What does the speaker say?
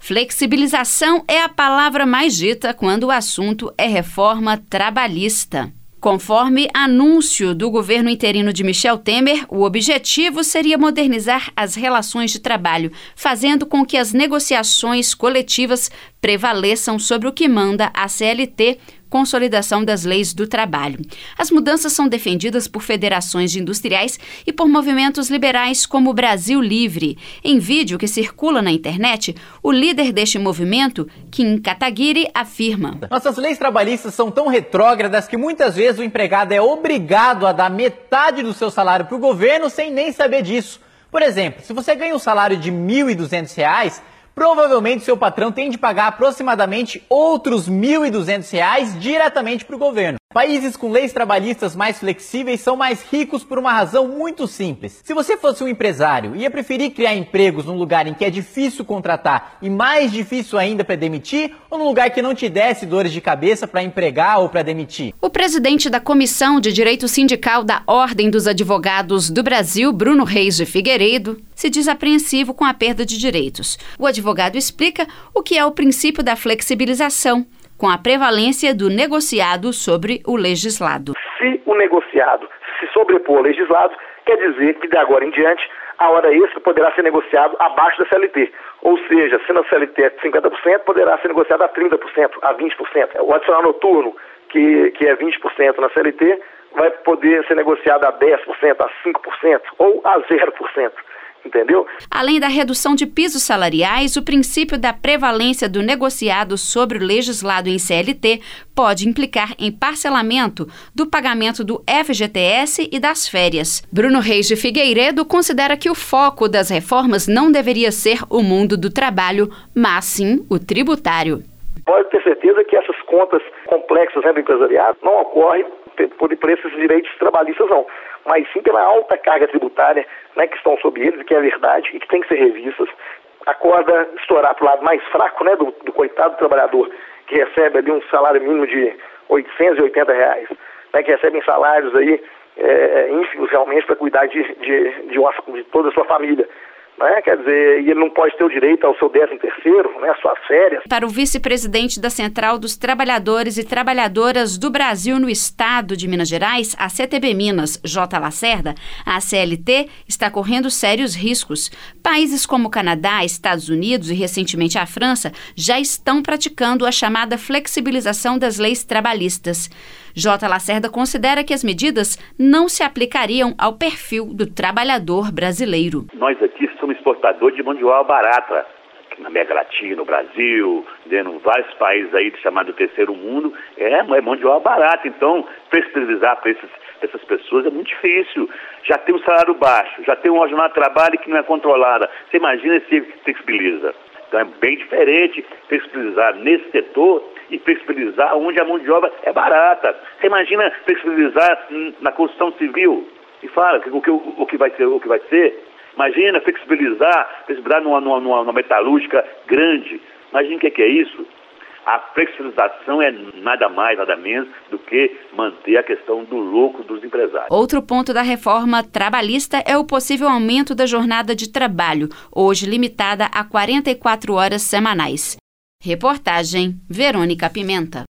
Flexibilização é a palavra mais dita quando o assunto é reforma trabalhista. Conforme anúncio do governo interino de Michel Temer, o objetivo seria modernizar as relações de trabalho, fazendo com que as negociações coletivas prevaleçam sobre o que manda a CLT, Consolidação das Leis do Trabalho. As mudanças são defendidas por federações de industriais e por movimentos liberais como o Brasil Livre. Em vídeo que circula na internet, o líder deste movimento, Kim Kataguiri, afirma: Nossas leis trabalhistas são tão retrógradas que muitas vezes o empregado é obrigado a dar metade do seu salário para o governo sem nem saber disso. Por exemplo, se você ganha um salário de R$ 1.200, provavelmente seu patrão tem de pagar aproximadamente outros R$ 1.200 diretamente para o governo. Países com leis trabalhistas mais flexíveis são mais ricos por uma razão muito simples. Se você fosse um empresário, ia preferir criar empregos num lugar em que é difícil contratar e mais difícil ainda para demitir, ou num lugar que não te desse dores de cabeça para empregar ou para demitir? O presidente da Comissão de Direito Sindical da Ordem dos Advogados do Brasil, Bruno Reis de Figueiredo, se diz apreensivo com a perda de direitos. O advogado explica o que é o princípio da flexibilização, com a prevalência do negociado sobre o legislado. Se o negociado se sobrepor ao legislado, quer dizer que de agora em diante a hora extra poderá ser negociado abaixo da CLT. Ou seja, se na CLT é 50%, poderá ser negociado a 30%, a 20%. O adicional noturno, que é 20% na CLT, vai poder ser negociado a 10%, a 5% ou a 0%. Entendeu? Além da redução de pisos salariais, o princípio da prevalência do negociado sobre o legislado em CLT pode implicar em parcelamento do pagamento do FGTS e das férias. Bruno Reis de Figueiredo considera que o foco das reformas não deveria ser o mundo do trabalho, mas sim o tributário. Pode ter certeza que essas contas complexas do empresariado não ocorrem por esses direitos trabalhistas, não, mas sim pela alta carga tributária, né, que estão sobre eles, que é verdade e que tem que ser revistas. A corda estourar para o lado mais fraco, né, do coitado trabalhador, que recebe ali um salário mínimo de R$ 880, né, que recebem salários aí ínfimos realmente para cuidar de toda a sua família. Né? Quer dizer, e ele não pode ter o direito ao seu 13º, né, às suas férias. Para o vice-presidente da Central dos Trabalhadores e Trabalhadoras do Brasil no Estado de Minas Gerais, a CTB Minas, J. Lacerda, a CLT está correndo sérios riscos. Países como o Canadá, Estados Unidos e recentemente a França já estão praticando a chamada flexibilização das leis trabalhistas. J. Lacerda considera que as medidas não se aplicariam ao perfil do trabalhador brasileiro. Nós aqui somos exportadores de mão de obra barata, na América Latina, no Brasil, em vários países aí chamados terceiro mundo, é mão de obra barata. Então, flexibilizar para essas pessoas é muito difícil. Já tem um salário baixo, já tem uma jornada de trabalho que não é controlada. Você imagina se flexibiliza. Então é bem diferente flexibilizar nesse setor e flexibilizar onde a mão de obra é barata. Você imagina flexibilizar na construção civil? E fala o que vai ser. Imagina flexibilizar numa metalúrgica grande. Imagina o que é isso. A flexibilização é nada mais, nada menos do que manter a questão do lucro dos empresários. Outro ponto da reforma trabalhista é o possível aumento da jornada de trabalho, hoje limitada a 44 horas semanais. Reportagem Verônica Pimenta.